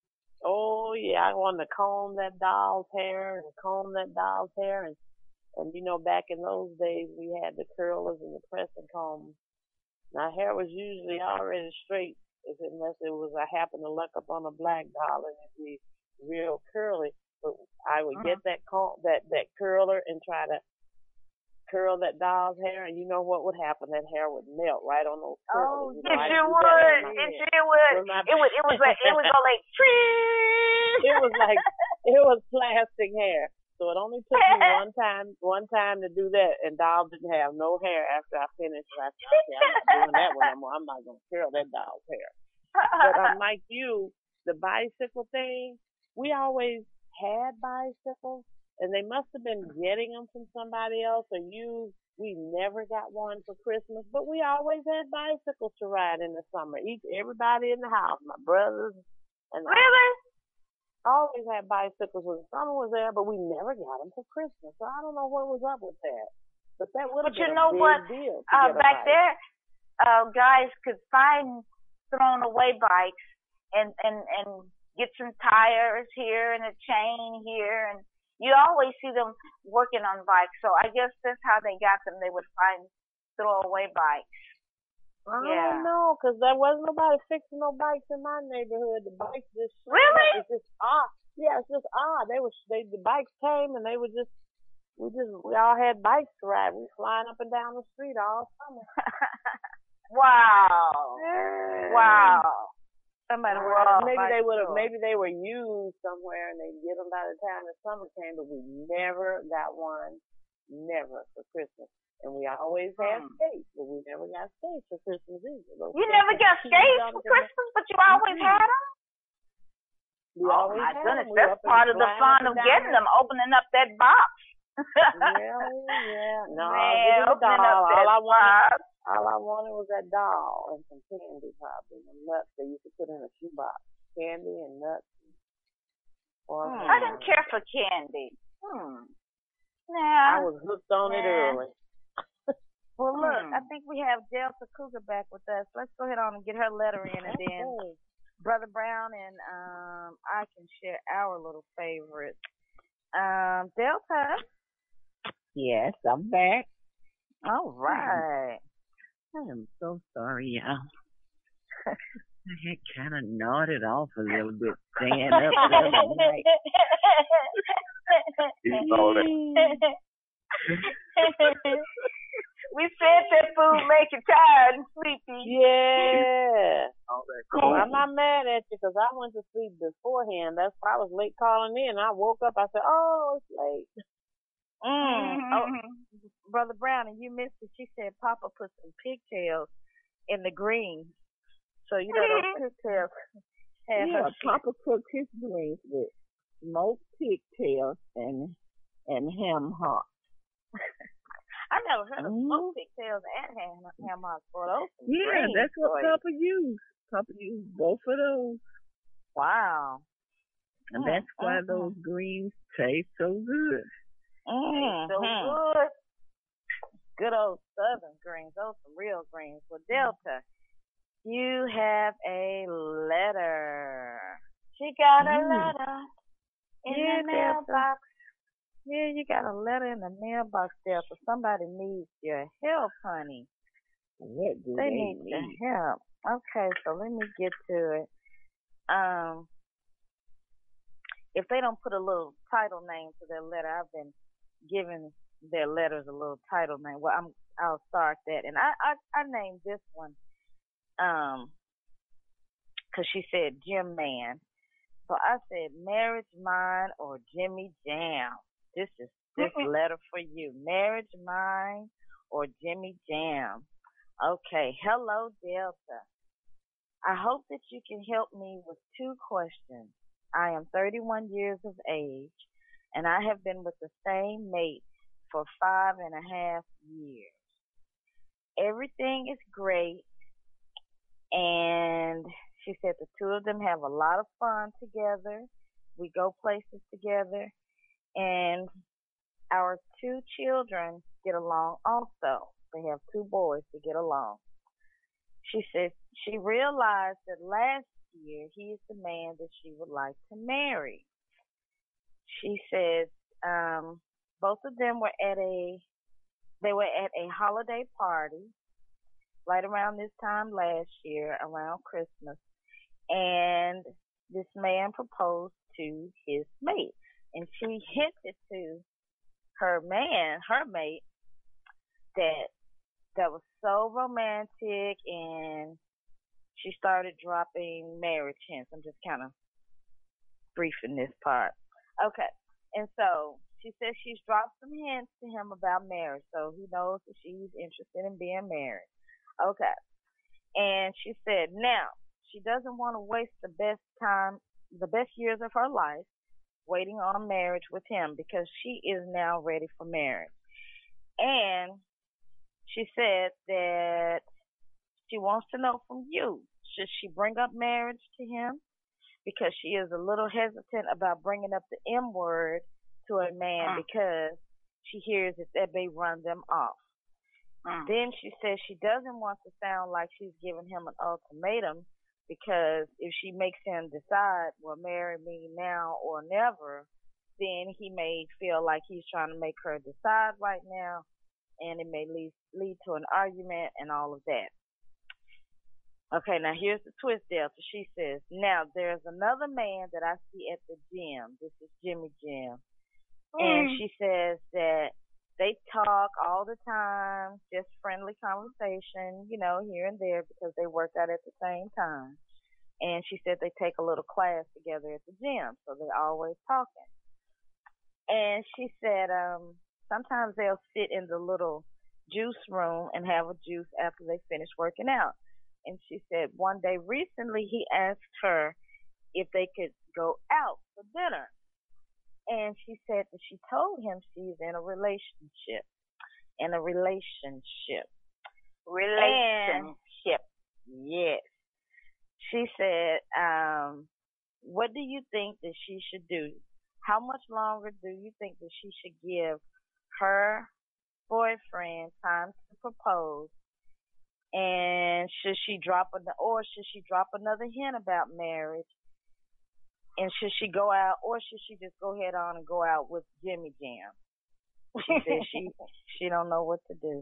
Oh yeah, I wanted to comb that doll's hair and comb that doll's hair, and and you know back in those days we had the curlers and the pressing combs. My hair was usually already straight, if unless it was I happened to luck up on a black doll and it'd be real curly. But I would get that comb, that that curler and try to curl that doll's hair, and you know what would happen? That hair would melt right on those Oh, curls. It You know, I sure do that would. with my It hair. sure would. With my- It would. It was like. It would go like. It was like it was plastic hair. So it only took me one time, one time to do that, and doll didn't have no hair after I finished. I said, okay, I'm not doing that one no more. I'm not gonna curl that doll's hair. But unlike you, the bicycle thing, we always had bicycles, and they must have been getting them from somebody else or you. We never got one for Christmas, but we always had bicycles to ride in the summer. Each everybody in the house, my brothers and I, Really? always had bicycles when summer was there, but we never got them for Christmas. So I don't know what was up with that. But that would have But you been know a big what? deal. To Uh, get a back bike. there, uh, guys could find thrown away bikes and and and get some tires here and a chain here, and you always see them working on bikes. So I guess that's how they got them. They would find throwaway bikes. I Yeah. don't know, because there wasn't nobody fixing no bikes in my neighborhood. The bikes just Really? It's just odd. Yeah, it's just odd. They were they the bikes came and they were just we just we all had bikes to ride. We flying up and down the street all summer. Wow. Wow. Somebody Wow. rode on a Maybe bike they would have. before. Maybe they were used somewhere, and they get them by the time the summer came. But we never got one, never for Christmas. And we always had Hmm. skates, but we never got skates for Christmas either. Those You never skates got were skates cheap for on the- Christmas, but you always Mhm. had them? We Oh always my had goodness, them. We that's up and part of the flying fun up of and getting down. them, opening up that box. Yeah, yeah. No, Man, give me the opening doll. up that All I wanted, box. all I wanted was that doll and some candy, probably, and nuts they used to put in a shoebox. Candy and nuts. Or Hmm. I didn't care for candy. Hmm. Nah. I was hooked on it Nah. early. Well, look, Hmm. I think we have Delta Cougar back with us. Let's go ahead on and get her letter in, and then Okay. Brother Brown and um, I can share our little favorites. Um, Delta. Yes, I'm back. All right. I am so sorry, y'all. I had kind of nodded off a little bit staying up the other night. He's all that. We said that food make you tired and sleepy. Yeah. All that Well, cool. I'm not mad at you because I went to sleep beforehand. That's why I was late calling in. I woke up. I said, "Oh, it's late." Mm. Oh, Brother Brown, and you missed it. She said Papa put some pigtails in the greens. So, you know, those pigtails have Yeah, her. Papa cooked his greens with smoked pigtails and and ham hock. I never heard of Mhm. smoked pigtails and ham, ham hocks for those. some Yeah, greens, that's what boy. Papa used. Papa used both of those. Wow. And Mm, that's why mhm. those greens taste so good. Mm-hmm. So good. Good old southern greens. Those are real greens. Well, Delta, you have a letter. She got a Mm. letter in Yeah, the Delta. mailbox. Yeah, you got a letter in the mailbox, Delta. Somebody needs your help, honey. What do They they need need? your help. Okay, so let me get to it. Um, if they don't put a little title name to their letter, I've been giving their letters a little title name. Well, I'm I'll start that, and I I, I named this one um because she said Jim Man. So I said Marriage Mine or Jimmy Jam. This is this letter for you. Marriage Mine or Jimmy Jam. Okay. Hello, Delta. I hope that you can help me with two questions. I am thirty-one years of age, and I have been with the same mate for five and a half years. Everything is great, and she said the two of them have a lot of fun together. We go places together, and our two children get along also. They have two boys to get along. She said she realized that last year he is the man that she would like to marry. She says um, both of them were at a they were at a holiday party right around this time last year, around Christmas, and this man proposed to his mate, and she hinted to her man, her mate, that that was so romantic, and she started dropping marriage hints. I'm just kind of briefing this part. Okay. And so she says she's dropped some hints to him about marriage, so he knows that she's interested in being married. Okay. And she said now she doesn't want to waste the best time, the best years of her life waiting on marriage with him because she is now ready for marriage. And she said that she wants to know from you, should she bring up marriage to him? Because she is a little hesitant about bringing up the M word to a man Mm. because she hears that that may run them off. Mm. Then she says she doesn't want to sound like she's giving him an ultimatum because if she makes him decide, well, marry me now or never, then he may feel like he's trying to make her decide right now, and it may lead, lead to an argument and all of that. Okay, now here's the twist, Delta. She says, now there's another man that I see at the gym. This is Jimmy Jim. Mm. And she says that they talk all the time, just friendly conversation, you know, here and there because they work out at the same time. And she said they take a little class together at the gym, so they're always talking. And she said um, sometimes they'll sit in the little juice room and have a juice after they finish working out. And she said one day recently he asked her if they could go out for dinner. And she said that she told him she's in a relationship. In a relationship. Relationship. And, yes. She said, um, what do you think that she should do? How much longer do you think that she should give her boyfriend time to propose? And should she drop an, or should she drop another hint about marriage? And should she go out, or should she just go head on and go out with Jimmy Jam? She said she she don't know what to do.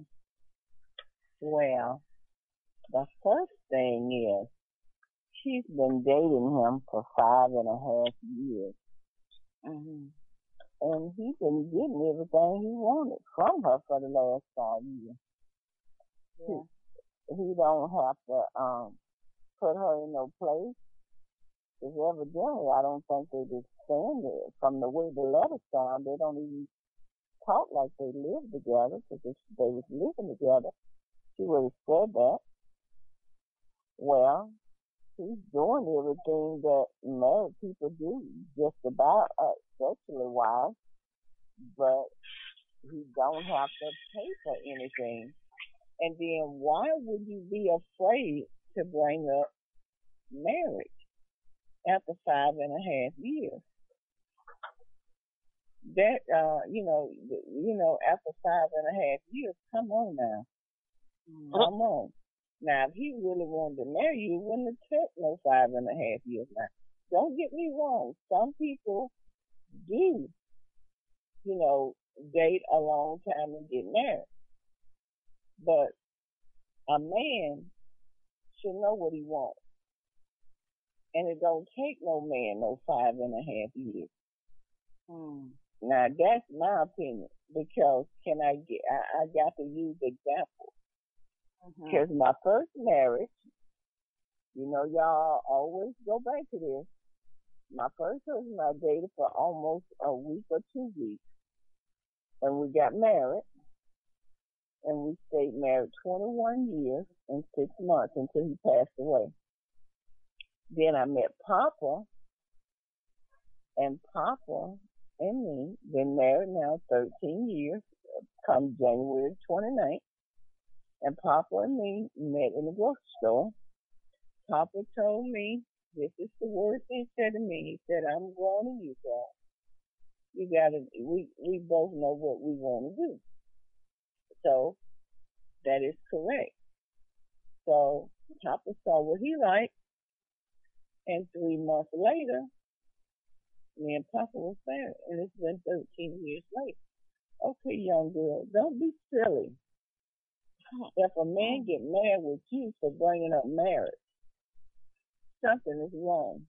Well, the first thing is she's been dating him for five and a half years, Mm-hmm. and he's been getting everything he wanted from her for the last five years. Yeah. He, he don't have to um put her in no place. Because evidently, I don't think they just stand there. From the way the letters sound, they don't even talk like they live together. Because if they was living together, she would have said that. Well, he's doing everything that married people do, just about uh, sexually wise, but he don't have to pay for anything. And then why would you be afraid to bring up marriage after five and a half years? That uh, you know, you know, after five and a half years, come on now, mm-hmm. come on. Now, if he really wanted to marry you, he wouldn't have took no five and a half years now. don't get me wrong. Some people do, you know, date a long time and get married. But a man should know what he wants. And it don't take no man no five and a half years. Mm. Now that's my opinion, because can I get? I, I got to use example. Because mm-hmm. my first marriage, you know, y'all always go back to this. My first husband I dated for almost a week or two weeks, and we got married, and we stayed married twenty-one years and six months until he passed away. Then I met Papa, and Papa and me been married now thirteen years, come January twenty-ninth. And Papa and me met in the grocery store. Papa told me, this is the worst he said to me. He said, I'm grown and you grown. You gotta, we, we both know what we want to do. So, that is correct. So, Papa saw what he liked. And three months later, me and Papa was married, and it's been thirteen years later. Okay, young girl, don't be silly. If a man get mad with you for bringing up marriage, something is wrong.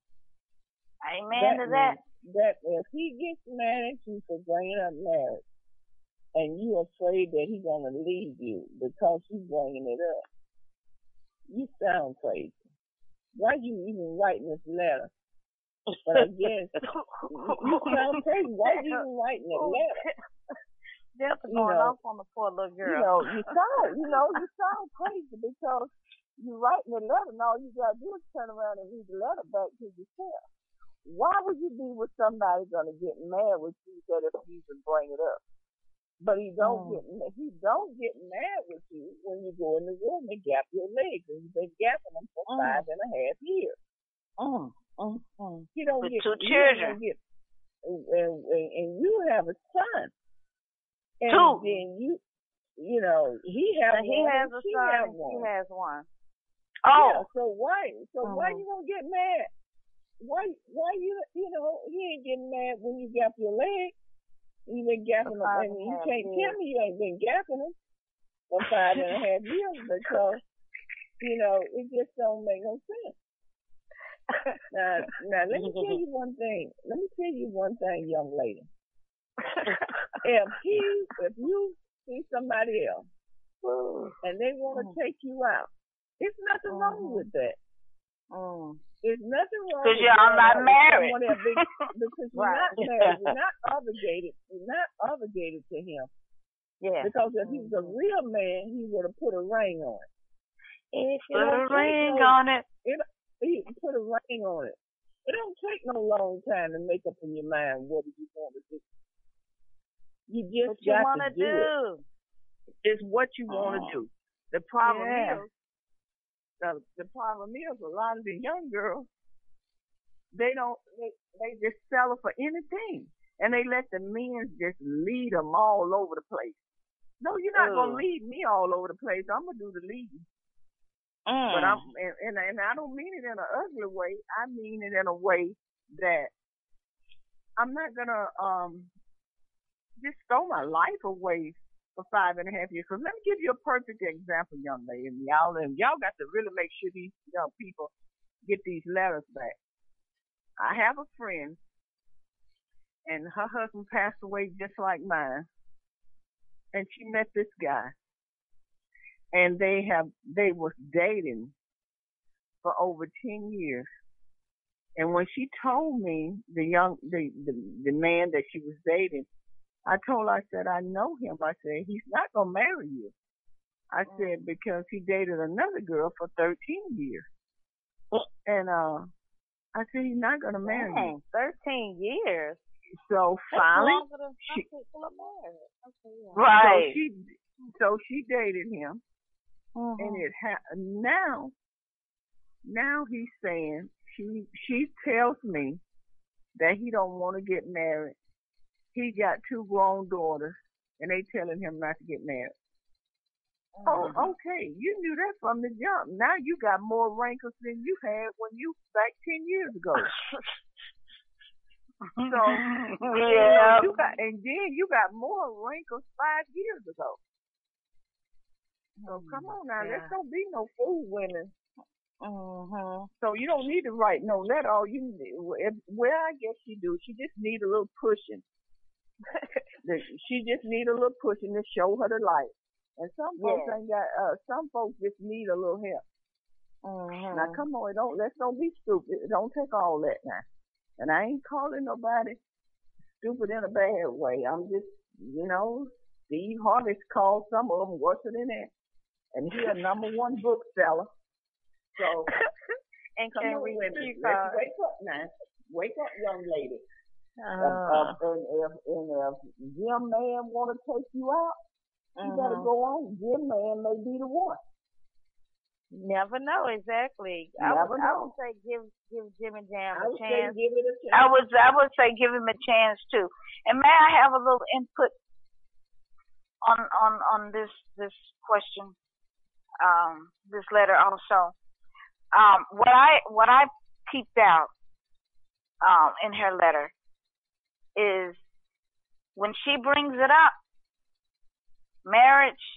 Amen that to that. Means, that if he gets mad at you for bringing up marriage, and you're afraid that he's gonna leave you because you bringing it up, you sound crazy. Why you even writing this letter? But I guess you sound crazy. Why you even writing a letter? That's you going know, off on the poor little girl. You know, you sound, you know, you sound crazy because you writing a letter and all you gotta do is turn around and read the letter back to yourself. Why would you be with somebody gonna get mad with you that if you even bring it up? But he don't mm. get he don't get mad with you when you go in the room and gap your legs, and you've been gapping them for mm. five and a half years. Mm. Mm. Mm. He don't with get two children, don't get, and, and, and you have a son, and two. then you, you know, he has he one, has a she son, has and one. she has one. Oh, yeah, so why? So mm. why you gonna get mad? Why? Why you? You know, he ain't getting mad when you gap your leg. You been gapping them, and you can't tell me you ain't been gapping them for five and a half years because, you know, it just don't make no sense. Now, now let me tell you one thing. Let me tell you one thing, young lady. If he, if you see somebody else and they want to take you out, it's nothing mm-hmm. wrong with that. Mm. There's nothing wrong with that. Because you're not married. Big, because you're right. not married. You're not obligated. You're not obligated to him. Yeah. Because if he was a real man, he would have put a ring on it. If you put a ring no, on it. it. He put a ring on it. It don't take no long time to make up in your mind what you want to do. You just what you got wanna to do, do it. It's what you oh. want to do. The problem yeah. is, The, the problem is a lot of the young girls, they don't, they, they just settle for anything. And they let the men just lead them all over the place. No, you're not going to lead me all over the place. I'm going to do the leading. Mm. But I'm, and, and, and I don't mean it in an ugly way. I mean it in a way that I'm not going to um, just throw my life away for five and a half years. Because let me give you a perfect example, young lady. And y'all, and y'all got to really make sure these young people get these letters back. I have a friend, and her husband passed away just like mine. And she met this guy. And they have they was dating for over ten years. And when she told me the young the, the, the man that she was dating, I told her, I said, I know him. I said, he's not going to marry you. I mm. said, because he dated another girl for thirteen years. And uh, I said, he's not going to marry Dang, you. thirteen years? So finally, she, okay, yeah. right. So she, so she dated him. Mm-hmm. And it ha- now, now he's saying, she, she tells me that he don't want to get married. He got two grown daughters, and they telling him not to get married. Oh, Mm-hmm. okay. You knew that from the jump. Now you got more wrinkles than you had when you back ten years ago. So you know Yeah. you got, and then you got more wrinkles five years ago. So come on now, let's Yeah. don't be no fool women. Mm-hmm. So you don't need to write no letter. All you if, well, I guess she do. She just need a little pushing. The- she just need a little pushing to show her the light. And some folks Yeah. ain't got. Uh, some folks just need a little help. Mm-hmm. Now come on, don't let's don't be stupid. Don't take all that now. And I ain't calling nobody stupid in a bad way. I'm just, you know, Steve Harvey's called some of them worse than that, and he a number one bookseller. So And come can on, read women, cue let's cards. wake up now. Wake up, young lady. Uh, Uh, uh, and if and if Jim Man want to take you out, you better mhm. go on. Jim Man may be the one. Never know exactly. I would, Never I know. would say give give Jimmy Jam I a would say chance. give it a chance. I would I would say give him a chance too. And may I have a little input on on on this this question, um, this letter also. Um, what I what I peeped out um, in her letter is when she brings it up, marriage,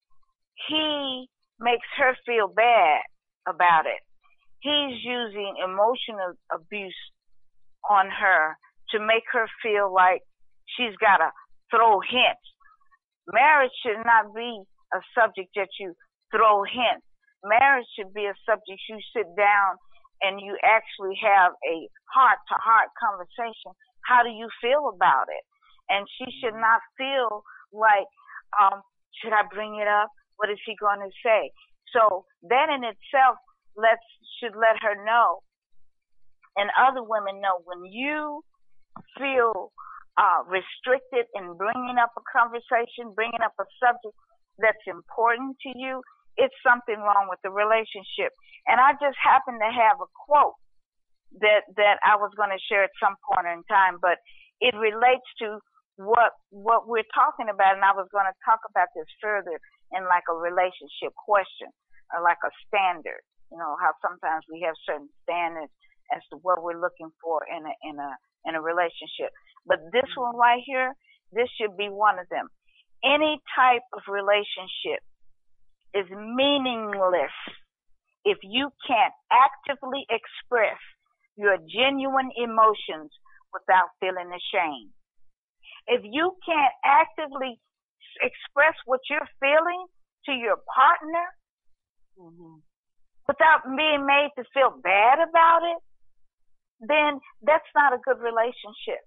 he makes her feel bad about it. He's using emotional abuse on her to make her feel like she's got to throw hints. Marriage should not be a subject that you throw hints. Marriage should be a subject you sit down and you actually have a heart to heart conversation. How do you feel about it? And she should not feel like, um, should I bring it up? What is he going to say? So that in itself lets should let her know, and other women know, when you feel uh, restricted in bringing up a conversation, bringing up a subject that's important to you, it's something wrong with the relationship. And I just happen to have a quote that that I was going to share at some point in time, but it relates to what what we're talking about, and I was going to talk about this further in like a relationship question or like a standard. You know how sometimes we have certain standards as to what we're looking for in a in a in a relationship. But this one right here, this should be one of them. Any type of relationship is meaningless if you can't actively express your genuine emotions without feeling ashamed. If you can't actively express what you're feeling to your partner Mm-hmm. without being made to feel bad about it, then that's not a good relationship.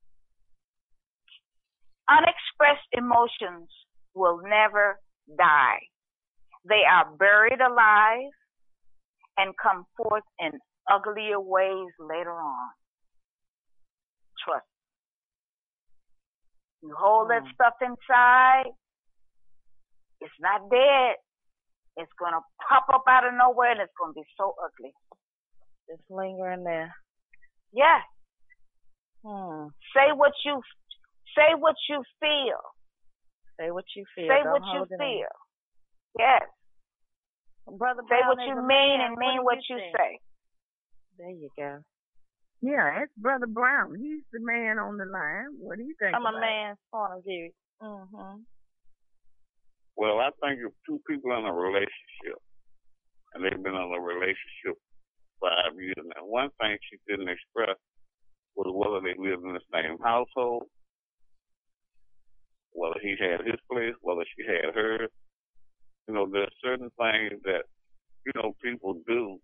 Unexpressed emotions will never die. They are buried alive and come forth in uglier ways later on. Trust me. You hold that Mm. stuff inside, it's not dead. It's going to pop up out of nowhere and it's going to be so ugly. Just lingering there. Yeah. Hmm. Say what you say what you feel. Say what you feel. Say Don't what you hold it in. feel. Yes. Brother Say Brown what is you a mean man. and mean what, what do you think? say. There you go. Yeah, that's Brother Brown. He's the man on the line. What do you think? From a about man's point of view. Mm-hmm. Well, I think if two people in a relationship and they've been in a relationship five years now, one thing she didn't express was whether they lived in the same household, whether he had his place, whether she had hers. You know, there's certain things that, you know, people do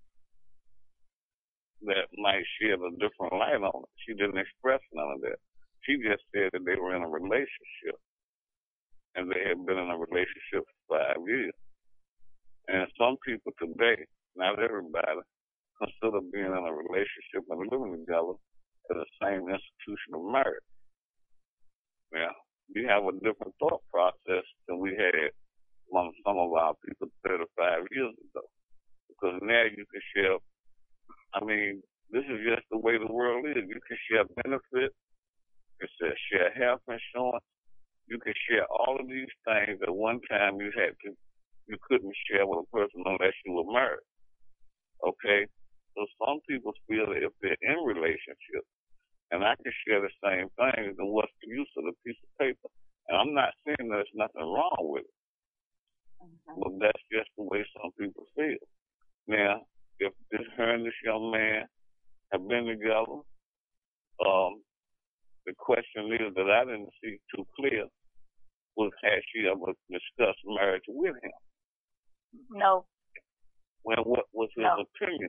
that might shed a different light on it. She didn't express none of that. She just said that they were in a relationship and they had been in a relationship for five years. And some people today, not everybody, consider being in a relationship and living together as the same institution of marriage. Now, we have a different thought process than we had among some of our people thirty-five years ago. Because now you can share, I mean, this is just the way the world is. You can share benefits, you can share health insurance, you can share all of these things at one time you had to you couldn't share with a person unless you were married. Okay? So some people feel that if they're in relationships, and I can share the same thing, then what's the use of the piece of paper? And I'm not saying there's nothing wrong with it, mm-hmm. but that's just the way some people feel. Now, if this her and this young man have been together, um, the question is that I didn't see too clear was had she ever discussed marriage with him? No. Well, what was his no. opinion?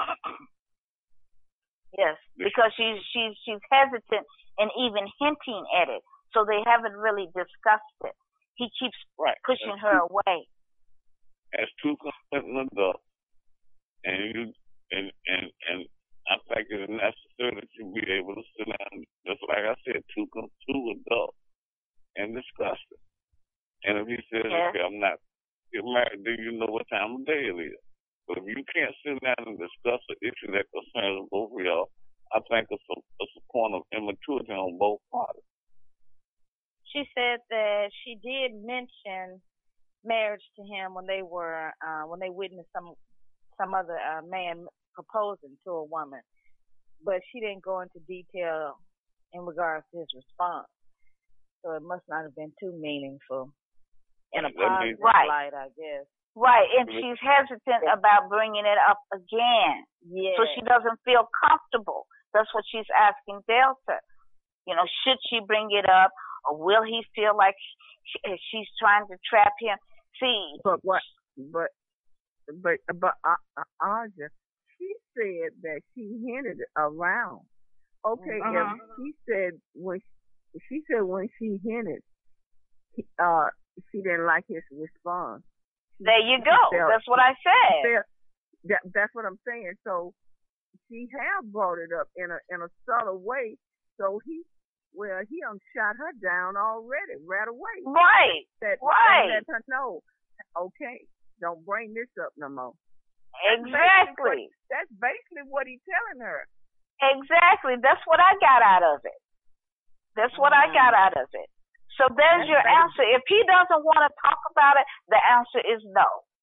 Yes, because she's she's she's hesitant in even hinting at it, so they haven't really discussed it. He keeps right. pushing as her two, away. As two consenting adults, and you and and and I think it's necessary that you be able to sit down, just like I said, two two adults, and discuss it. And if he says, yes. okay, I'm not getting married, then you know what time of day it is. But if you can't sit down and discuss an issue that concerns both of y'all, I think it's a, it's a point of immaturity on both parties. She said that she did mention marriage to him when they were uh, when they witnessed some some other uh, man proposing to a woman, but she didn't go into detail in regards to his response. So it must not have been too meaningful in a positive right. light, I guess. Right, and she's hesitant about bringing it up again. Yeah. So she doesn't feel comfortable. That's what she's asking Delta. You know, should she bring it up, or will he feel like she, she's trying to trap him? See, but what? But but but uh, uh, Aja, she said that she hinted around. Okay, uh-huh. if she said when she, she said when she hinted, uh, she didn't like his response. There you go. Felt, that's what I said. Felt, that, that's what I'm saying. So she have brought it up in a in a subtle way. So he, well, he done shot her down already, right away. Right. That, right. Let her know. Okay, don't bring this up no more. Exactly. That's basically what he's telling her. Exactly. That's what I got out of it. That's what mm. I got out of it. So there's That's your crazy. answer. If he doesn't want to talk about it, the answer is no.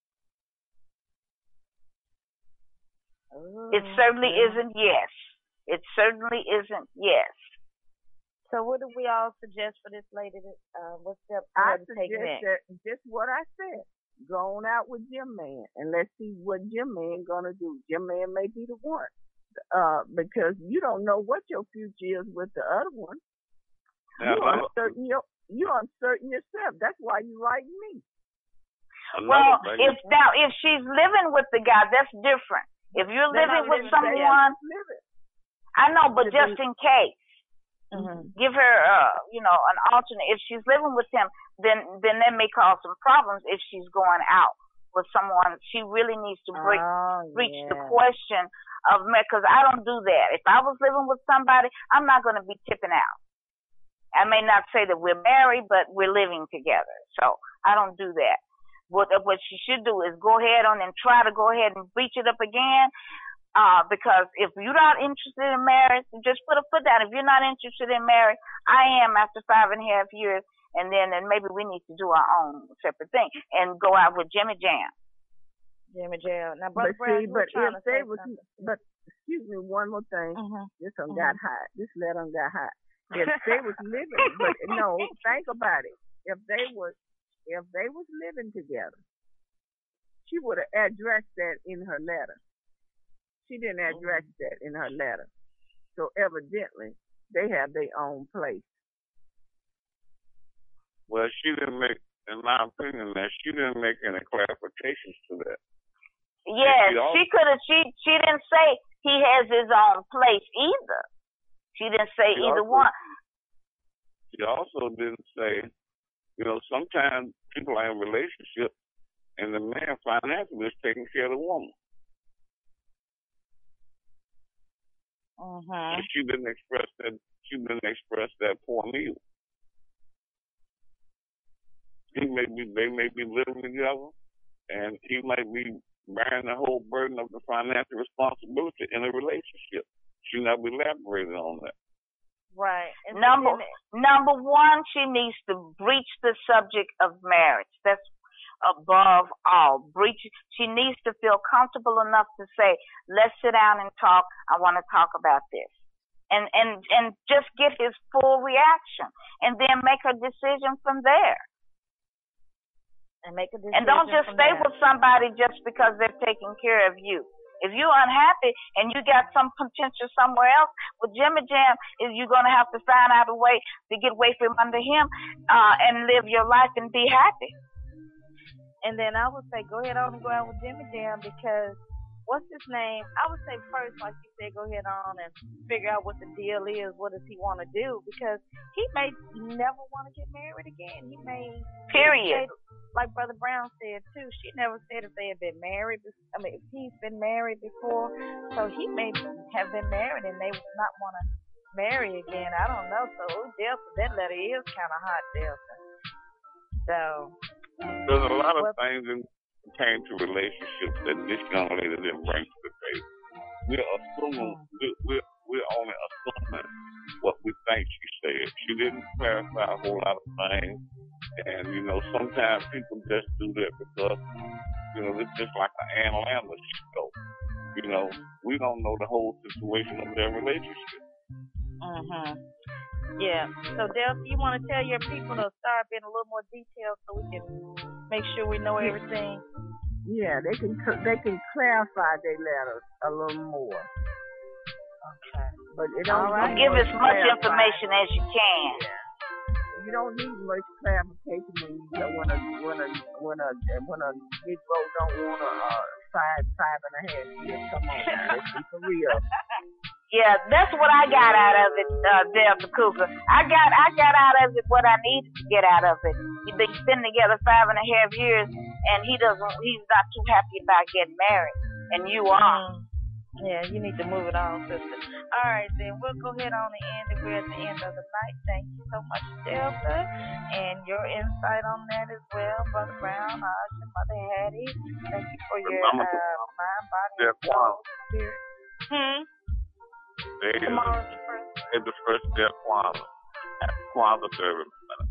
Oh, it certainly yeah. isn't yes. It certainly isn't yes. So what do we all suggest for this lady? Uh, what steps I to take suggest next? That just what I said. Go on out with Jim Man and let's see what Jim Man gonna do. Jim Man may be the one, uh, because you don't know what your future is with the other one. Yeah, you uncertain your you're uncertain yourself. That's why you write me. Well, if now if she's living with the guy, that's different. If you're They're living with living someone, I know, but just in case, mm-hmm. give her, uh, you know, an alternate. If she's living with him, then then that may cause some problems. If she's going out with someone, she really needs to break, oh, reach yeah. the question of because I don't do that. If I was living with somebody, I'm not going to be tipping out. I may not say that we're married, but we're living together. So I don't do that. What what she should do is go ahead on and try to go ahead and reach it up again. Uh, because if you're not interested in marriage, just put a foot down. If you're not interested in marriage, I am after five and a half years, and then and maybe we need to do our own separate thing and go out with Jimmy Jam. Jimmy Jam. Now, but Brother see, but if they was, something. but excuse me, one more thing. Mm-hmm. This one mm-hmm. got hot. This letter one got hot. If they was living, but no, think about it. If they was, if they was living together, she would have addressed that in her letter. She didn't address mm-hmm. that in her letter. So evidently, they have their own place. Well, she didn't make, in my opinion, that she didn't make any clarifications to that. Yes, she, also, she could have. She she didn't say he has his own place either. She didn't say she either also, one. She also didn't say, you know, sometimes people are in relationships and the man financially is taking care of the woman. Mm-hmm. She didn't express that. She didn't express that point either. He may be, they may be living together, and he might be bearing the whole burden of the financial responsibility in a relationship. She never elaborated on that. Right. And number number one, she needs to breach the subject of marriage. That's above all. Breach. She needs to feel comfortable enough to say, "Let's sit down and talk. I want to talk about this." And, and and just get his full reaction, and then make a decision from there. And make a decision. And don't just from stay there. with somebody just because they're taking care of you. If you're unhappy and you got some potential somewhere else, with Jimmy Jam, is you're gonna have to find out a way to get away from under him uh, and live your life and be happy. And then I would say, go ahead on and go out with Jimmy Jam, because what's his name? I would say first, like you said, go ahead on and figure out what the deal is. What does he want to do? Because he may never want to get married again. He may. Period. Like Brother Brown said too, she never said if they had been married. I mean, if he's been married before, so he may have been married and they would not want to marry again. I don't know. So Delta, that letter is kind of hot, Delta. So. There's a lot of things in came to relationships that this young lady didn't bring to the table. We're assuming, we're, we're, we're only assuming what we think she said. She didn't clarify a whole lot of things. And, you know, sometimes people just do that because, you know, it's just like an Ann Landers show. You know, we don't know the whole situation of their relationship. Mm-hmm. Yeah. So, Delta, you want to tell your people to start being a little more detailed so we can make sure we know everything? Yeah, they can they can clarify their letters a little more. Okay. But it don't All right. Give as much information as you can. Yeah. You don't need much clarification when you when a when a when a when a Negro don't want a uh, five five and a half years. Come on, now, let's be for real. Yeah, that's what I got out of it, uh, Delta Cooper. I got I got out of it what I needed to get out of it. They've been together five and a half years, and he doesn't. He's not too happy about getting married, and you are. Mm. Yeah, you need to move it on, sister. All right, then we'll go ahead on and end it. We're at the end of the night. Thank you so much, Delta, and your insight on that as well, Brother Brown, Asha, Mother Hattie. Thank you for your uh, mind, body, and soul, spirit. Hmm. They Tomorrow's the first. It's the first day of Kwanzaa. Kwanzaa service.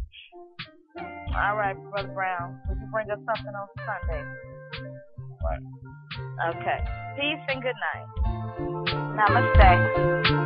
All right, Brother Brown. Would you bring us something on Sunday? Right. Okay. Peace and good night. Namaste.